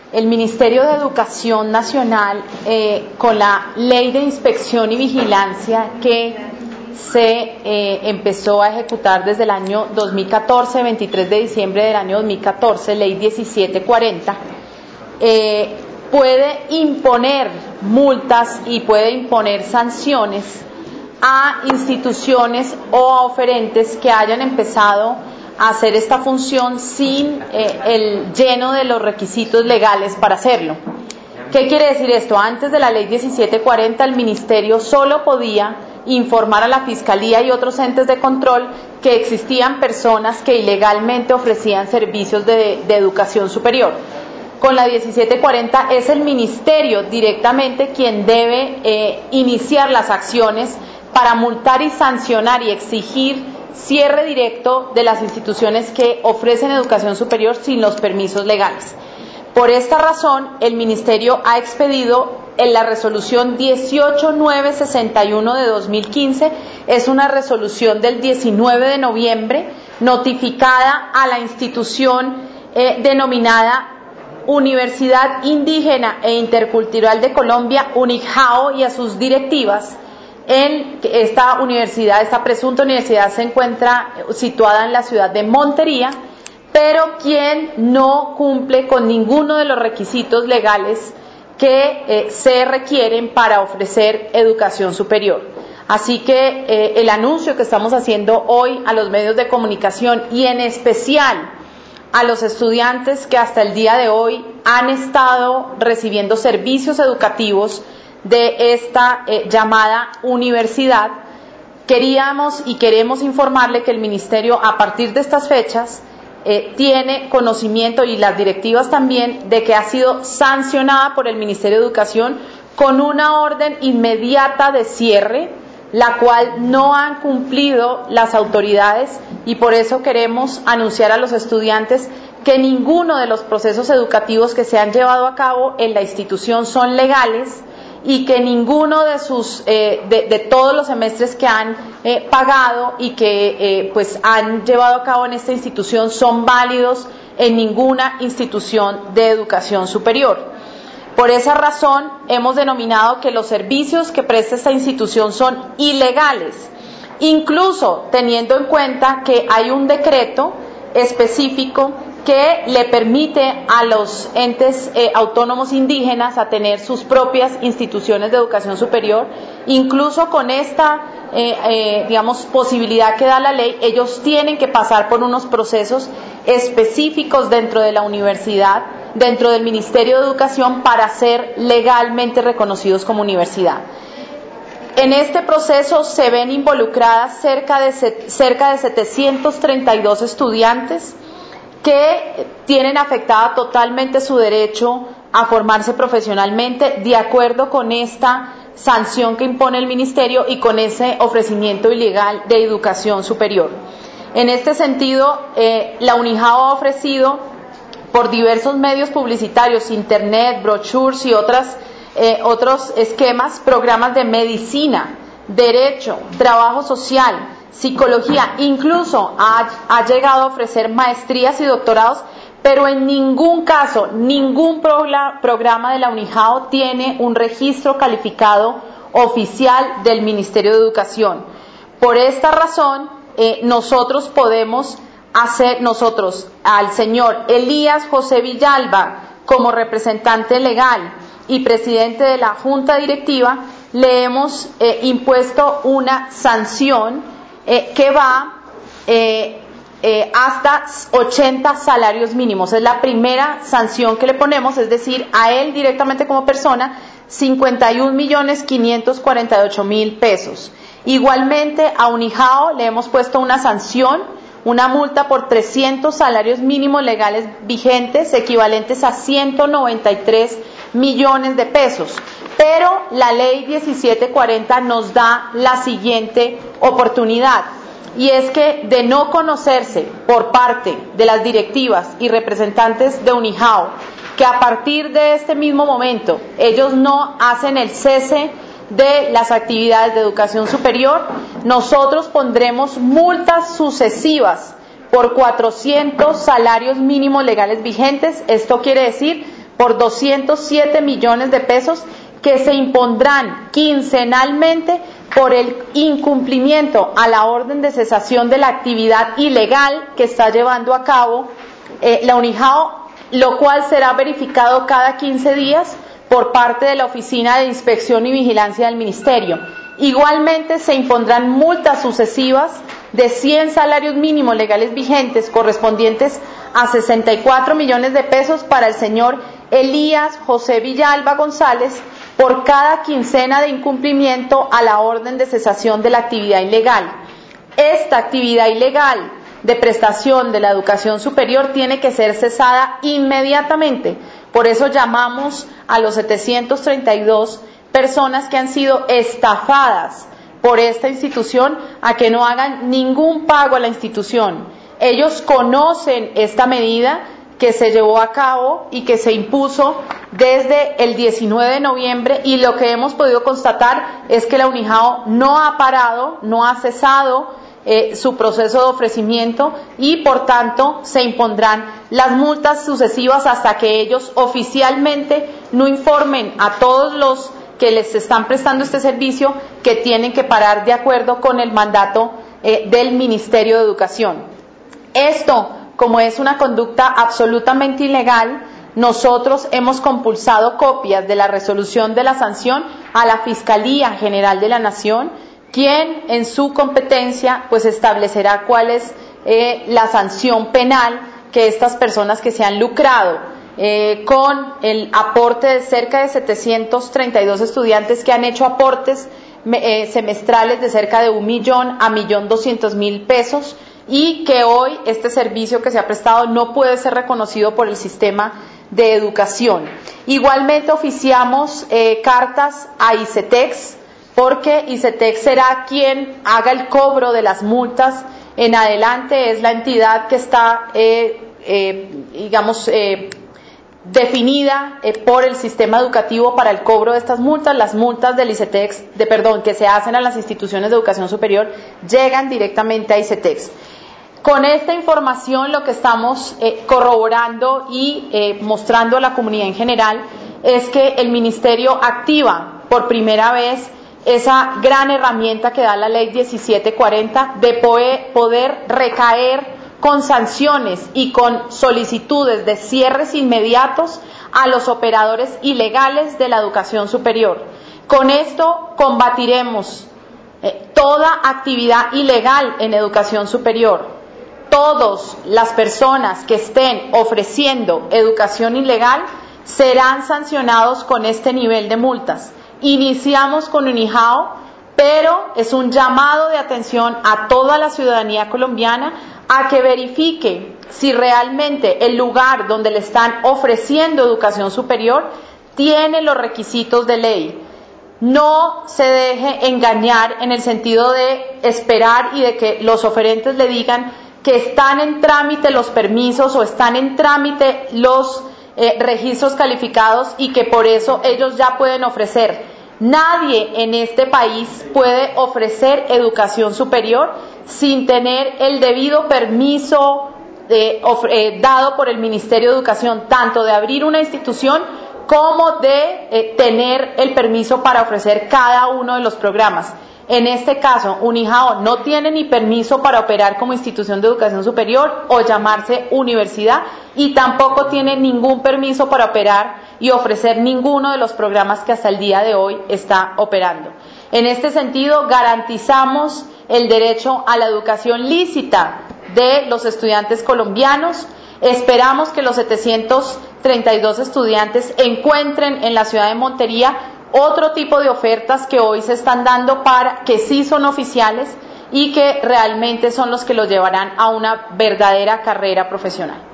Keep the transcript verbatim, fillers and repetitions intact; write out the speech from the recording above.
el Ministerio de Educación Nacional, eh, con la Ley de Inspección y Vigilancia que se eh, empezó a ejecutar desde el año dos mil catorce, veintitrés de diciembre del año dos mil catorce, Ley diecisiete cuarenta, eh, puede imponer multas y puede imponer sanciones a instituciones o a oferentes que hayan empezado a hacer esta función sin eh, el lleno de los requisitos legales para hacerlo. ¿Qué quiere decir esto? Antes de la Ley diecisiete cuarenta, el Ministerio solo podía informar a la Fiscalía y otros entes de control que existían personas que ilegalmente ofrecían servicios de, de educación superior. Con la diecisiete cuarenta es el Ministerio directamente quien debe eh, iniciar las acciones para multar y sancionar y exigir cierre directo de las instituciones que ofrecen educación superior sin los permisos legales. Por esta razón, el Ministerio ha expedido en la resolución dieciocho mil novecientos sesenta y uno de dos mil quince, es una resolución del diecinueve de noviembre, notificada a la institución eh, denominada Universidad Indígena e Intercultural de Colombia, UNICJAO, y a sus directivas. En esta universidad, esta presunta universidad se encuentra situada en la ciudad de Montería, pero quien no cumple con ninguno de los requisitos legales que eh, se requieren para ofrecer educación superior. Así que eh, el anuncio que estamos haciendo hoy a los medios de comunicación y en especial a los estudiantes que hasta el día de hoy han estado recibiendo servicios educativos de esta eh, llamada universidad, queríamos y queremos informarle que el Ministerio a partir de estas fechas eh, tiene conocimiento, y las directivas también, de que ha sido sancionada por el Ministerio de Educación con una orden inmediata de cierre, la cual no han cumplido las autoridades, y por eso queremos anunciar a los estudiantes que ninguno de los procesos educativos que se han llevado a cabo en la institución son legales y que ninguno de sus eh, de, de todos los semestres que han eh, pagado y que eh, pues han llevado a cabo en esta institución son válidos en ninguna institución de educación superior. Por esa razón hemos denominado que los servicios que presta esta institución son ilegales, incluso teniendo en cuenta que hay un decreto específico que le permite a los entes eh, autónomos indígenas a tener sus propias instituciones de educación superior. Incluso con esta eh, eh, digamos posibilidad que da la ley, ellos tienen que pasar por unos procesos específicos dentro de la universidad, dentro del Ministerio de Educación, para ser legalmente reconocidos como universidad. En este proceso se ven involucradas cerca de, cerca de setecientos treinta y dos estudiantes que tienen afectada totalmente su derecho a formarse profesionalmente de acuerdo con esta sanción que impone el Ministerio y con ese ofrecimiento ilegal de educación superior. En este sentido, eh, la UNICJAO ha ofrecido por diversos medios publicitarios, internet, brochures y otras, eh, otros esquemas, programas de medicina, derecho, trabajo social, psicología, incluso ha, ha llegado a ofrecer maestrías y doctorados, pero en ningún caso, ningún programa de la UNICJAO tiene un registro calificado oficial del Ministerio de Educación. Por esta razón, eh, nosotros podemos hacer, nosotros, al señor Elías José Villalba, como representante legal y presidente de la Junta Directiva, le hemos eh, impuesto una sanción Eh, que va eh, eh, hasta ochenta salarios mínimos. Es la primera sanción que le ponemos, es decir, a él directamente como persona, cincuenta y un millones quinientos cuarenta y ocho mil pesos. Igualmente a UNICJAO le hemos puesto una sanción, una multa por trescientos salarios mínimos legales vigentes, equivalentes a ciento noventa y tres millones de pesos. Pero la ley diecisiete cuarenta nos da la siguiente oportunidad, y es que de no conocerse por parte de las directivas y representantes de UNICJAO que a partir de este mismo momento ellos no hacen el cese de las actividades de educación superior, nosotros pondremos multas sucesivas por cuatrocientos salarios mínimos legales vigentes. Esto quiere decir por doscientos siete millones de pesos que se impondrán quincenalmente por el incumplimiento a la orden de cesación de la actividad ilegal que está llevando a cabo eh, la UNIJAO, lo cual será verificado cada quince días por parte de la Oficina de Inspección y Vigilancia del Ministerio. Igualmente se impondrán multas sucesivas de cien salarios mínimos legales vigentes correspondientes a sesenta y cuatro millones de pesos para el señor Elías José Villalba González por cada quincena de incumplimiento a la orden de cesación de la actividad ilegal. Esta actividad ilegal de prestación de la educación superior tiene que ser cesada inmediatamente. Por eso llamamos a los setecientos treinta y dos personas que han sido estafadas por esta institución a que no hagan ningún pago a la institución. Ellos conocen esta medida que se llevó a cabo y que se impuso desde el diecinueve de noviembre, y lo que hemos podido constatar es que la UNIJAO no ha parado, no ha cesado eh, su proceso de ofrecimiento, y por tanto se impondrán las multas sucesivas hasta que ellos oficialmente no informen a todos los que les están prestando este servicio que tienen que parar de acuerdo con el mandato eh, del Ministerio de Educación. Esto, como es una conducta absolutamente ilegal, nosotros hemos compulsado copias de la resolución de la sanción a la Fiscalía General de la Nación, quien en su competencia pues establecerá cuál es eh, la sanción penal que estas personas que se han lucrado eh, con el aporte de cerca de setecientos treinta y dos estudiantes que han hecho aportes eh, semestrales de cerca de un millón a millón doscientos mil pesos, y que hoy este servicio que se ha prestado no puede ser reconocido por el sistema de educación. Igualmente oficiamos eh, cartas a ICETEX, porque ICETEX será quien haga el cobro de las multas en adelante. Es la entidad que está, eh, eh, digamos, eh, definida eh, por el sistema educativo para el cobro de estas multas. Las multas del ICETEX, de perdón, que se hacen a las instituciones de educación superior, llegan directamente a ICETEX. Con esta información lo que estamos eh, corroborando y eh, mostrando a la comunidad en general es que el Ministerio activa por primera vez esa gran herramienta que da la ley diecisiete cuarenta de poder recaer con sanciones y con solicitudes de cierres inmediatos a los operadores ilegales de la educación superior. Con esto combatiremos eh, toda actividad ilegal en educación superior. Todas las personas que estén ofreciendo educación ilegal serán sancionados con este nivel de multas. Iniciamos con UNIJAO, pero es un llamado de atención a toda la ciudadanía colombiana a que verifique si realmente el lugar donde le están ofreciendo educación superior tiene los requisitos de ley. No se deje engañar en el sentido de esperar y de que los oferentes le digan que están en trámite los permisos o están en trámite los eh, registros calificados y que por eso ellos ya pueden ofrecer. Nadie en este país puede ofrecer educación superior sin tener el debido permiso eh, eh, dado por el Ministerio de Educación, tanto de abrir una institución como de eh, tener el permiso para ofrecer cada uno de los programas. En este caso, UNIJAO no tiene ni permiso para operar como institución de educación superior o llamarse universidad, y tampoco tiene ningún permiso para operar y ofrecer ninguno de los programas que hasta el día de hoy está operando. En este sentido, garantizamos el derecho a la educación lícita de los estudiantes colombianos. Esperamos que los setecientos treinta y dos estudiantes encuentren en la ciudad de Montería otro tipo de ofertas que hoy se están dando, para que sí son oficiales y que realmente son los que los llevarán a una verdadera carrera profesional.